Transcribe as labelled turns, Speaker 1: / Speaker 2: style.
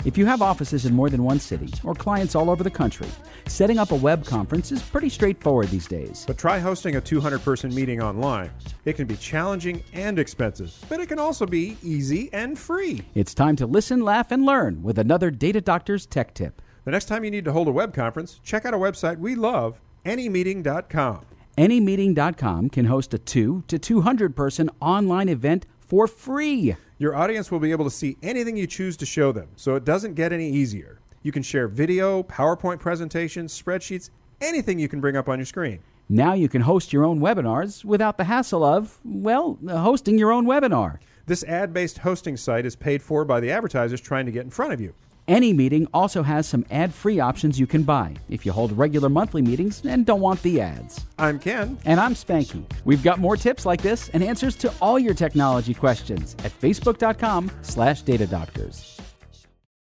Speaker 1: If you have offices in more than one city or clients all over the country, setting up a web conference is pretty straightforward these days.
Speaker 2: But try hosting a 200-person meeting online. It can be challenging and expensive, but it can also be easy and free.
Speaker 1: It's time to listen, laugh, and learn with another Data Doctors Tech Tip.
Speaker 2: The next time you need to hold a web conference, check out a website we love, anymeeting.com.
Speaker 1: Anymeeting.com can host a 2 to 200-person online event for free.
Speaker 2: Your audience will be able to see anything you choose to show them, so it doesn't get any easier. You can share video, PowerPoint presentations, spreadsheets, anything you can bring up on your screen.
Speaker 1: Now you can host your own webinars without the hassle of, hosting your own webinar.
Speaker 2: This ad-based hosting site is paid for by the advertisers trying to get in front of you.
Speaker 1: AnyMeeting also has some ad-free options you can buy if you hold regular monthly meetings and don't want the ads.
Speaker 2: I'm Ken.
Speaker 1: And I'm Spanky. We've got more tips like this and answers to all your technology questions at facebook.com/datadoctors.